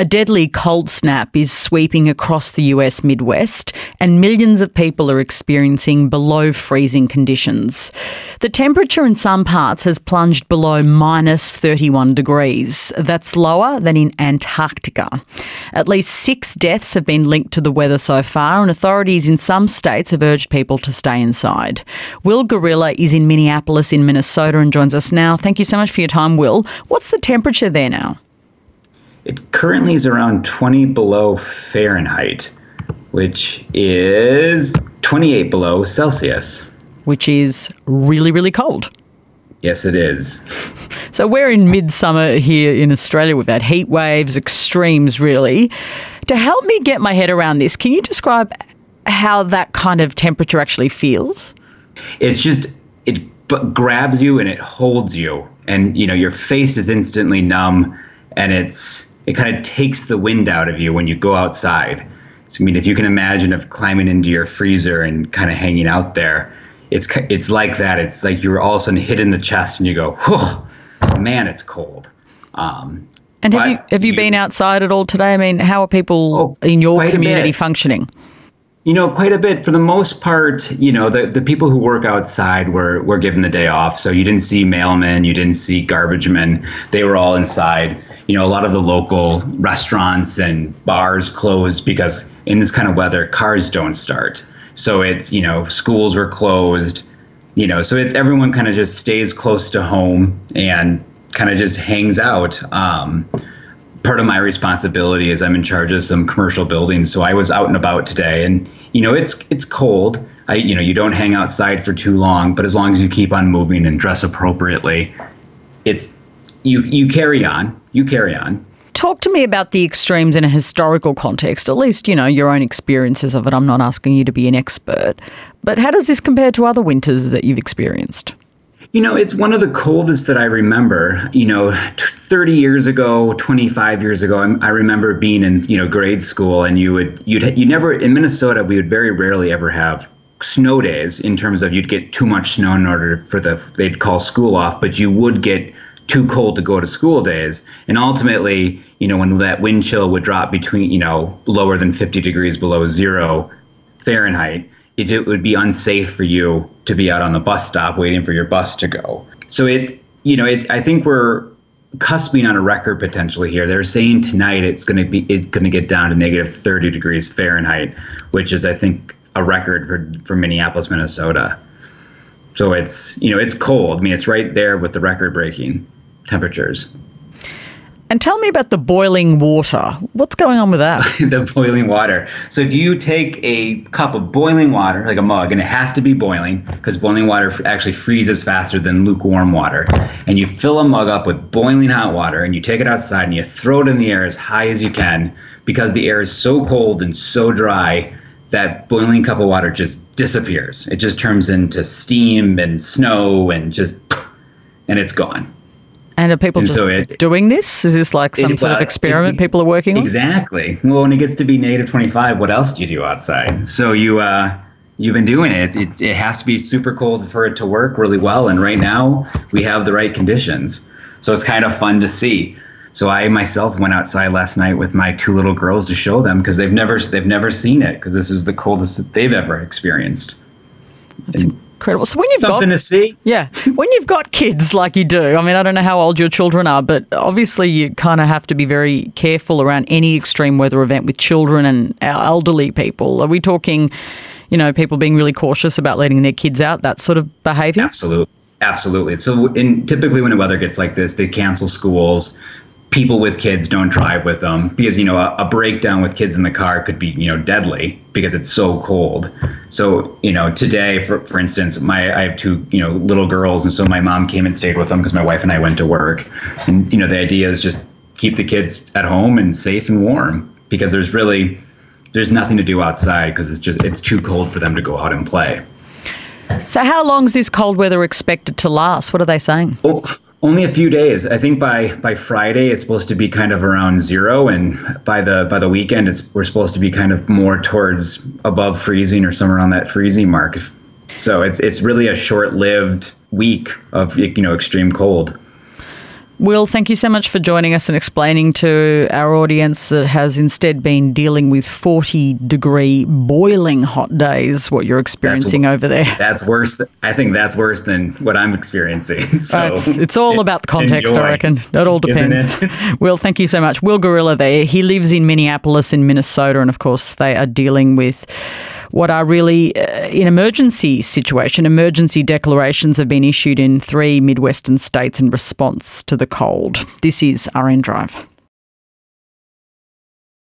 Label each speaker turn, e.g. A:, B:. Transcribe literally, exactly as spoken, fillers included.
A: A deadly cold snap is sweeping across the U S Midwest, and millions of people are experiencing below freezing conditions. The temperature in some parts has plunged below minus thirty-one degrees. That's lower than in Antarctica. At least six deaths have been linked to the weather so far, and authorities in some states have urged people to stay inside. Will Gorilla is in Minneapolis in Minnesota and joins us now. Thank you so much for your time, Will. What's the temperature there now?
B: It currently is around twenty below Fahrenheit, which is twenty-eight below Celsius.
A: Which is really, really cold.
B: Yes, it is.
A: So we're in midsummer here in Australia. We've had heat waves, extremes really. To help me get my head around this, can you describe how that kind of temperature actually feels?
B: It's just, it b- grabs you and it holds you. And, you know, your face is instantly numb, and it's, it kind of takes the wind out of you when you go outside. So, I mean, if you can imagine of climbing into your freezer and kind of hanging out there, it's it's like that. It's like you're all of a sudden hit in the chest and you go, whew, man, it's cold. Um,
A: and have you have you, you been outside at all today? I mean, how are people oh, in your community functioning?
B: You know, quite a bit. For the most part, you know, the, the people who work outside were, were given the day off. So you didn't see mailmen, you didn't see garbage men. They were all inside. You know, a lot of the local restaurants and bars closed because in this kind of weather, cars don't start. So it's, you know, schools were closed, you know, so it's everyone kind of just stays close to home and kind of just hangs out. Um, part of my responsibility is I'm in charge of some commercial buildings. So I was out and about today, and, you know, it's it's cold. I, you know, you don't hang outside for too long, but as long as you keep on moving and dress appropriately, it's you you carry on. You carry on.
A: Talk to me about the extremes in a historical context, at least, you know, your own experiences of it. I'm not asking you to be an expert. But how does this compare to other winters that you've experienced?
B: You know, it's one of the coldest that I remember. You know, thirty years ago, twenty-five years ago, I'm, I remember being in, you know, grade school, and you would, you'd, you never, in Minnesota, we would very rarely ever have snow days in terms of you'd get too much snow in order for the, they'd call school off, but you would get too cold to go to school days. And ultimately, you know, when that wind chill would drop between, you know, lower than fifty degrees below zero Fahrenheit, it, it would be unsafe for you to be out on the bus stop waiting for your bus to go. So it, you know, it, I think we're cusping on a record potentially here. They're saying tonight it's going to be, it's going to get down to negative thirty degrees Fahrenheit, which is, I think, a record for, for Minneapolis, Minnesota. So it's, you know, it's cold. I mean, it's right there with the record-breaking temperatures.
A: And tell me about the boiling water. What's going on with that?
B: The boiling water. So if you take a cup of boiling water, like a mug, and it has to be boiling because boiling water actually freezes faster than lukewarm water, and you fill a mug up with boiling hot water and you take it outside and you throw it in the air as high as you can, because the air is so cold and so dry, that boiling cup of water just disappears. It just turns into steam and snow and just, and it's gone.
A: And are people and just so it, doing this? Is this like some it, sort of experiment people are working on?
B: Exactly. Well, when it gets to be negative twenty-five, what else do you do outside? So you, uh, you've been doing it. It, it has to be super cold for it to work really well. And right now we have the right conditions. So it's kind of fun to see. So I myself went outside last night with my two little girls to show them, because they've never they've never seen it, because this is the coldest that they've ever experienced.
A: That's and incredible. So when you've
B: something
A: got,
B: to see,
A: yeah, when you've got kids like you do, I mean, I don't know how old your children are, but obviously you kind of have to be very careful around any extreme weather event with children and elderly people. Are we talking, you know, people being really cautious about letting their kids out, that sort of behaviour?
B: Absolutely, absolutely. So in, typically when the weather gets like this, they cancel schools. People with kids don't drive with them, because, you know, a, a breakdown with kids in the car could be, you know, deadly because it's so cold. So, you know, today, for for instance, my I have two, you know, little girls. And so my mom came and stayed with them because my wife and I went to work. And, you know, the idea is just keep the kids at home and safe and warm, because there's really, there's nothing to do outside because it's just, it's too cold for them to go out and play.
A: So how long is this cold weather expected to last? What are they saying?
B: Oh, only a few days. I think by by Friday it's supposed to be kind of around zero, and by the by the weekend it's we're supposed to be kind of more towards above freezing or somewhere around that freezing mark. So it's it's really a short-lived week of, you know, extreme cold.
A: Will, thank you so much for joining us and explaining to our audience that has instead been dealing with forty degree boiling hot days, what you're experiencing
B: that's,
A: over there.
B: That's worse. Th- I think that's worse than what I'm experiencing. So
A: uh, it's, it's all about the context,
B: enjoy,
A: I reckon. It all depends.
B: It?
A: Will, thank you so much. Will Gorilla there. He lives in Minneapolis in Minnesota, and of course they are dealing with what are really uh, an emergency situation. Emergency declarations have been issued in three Midwestern states in response to the cold. This is R N Drive.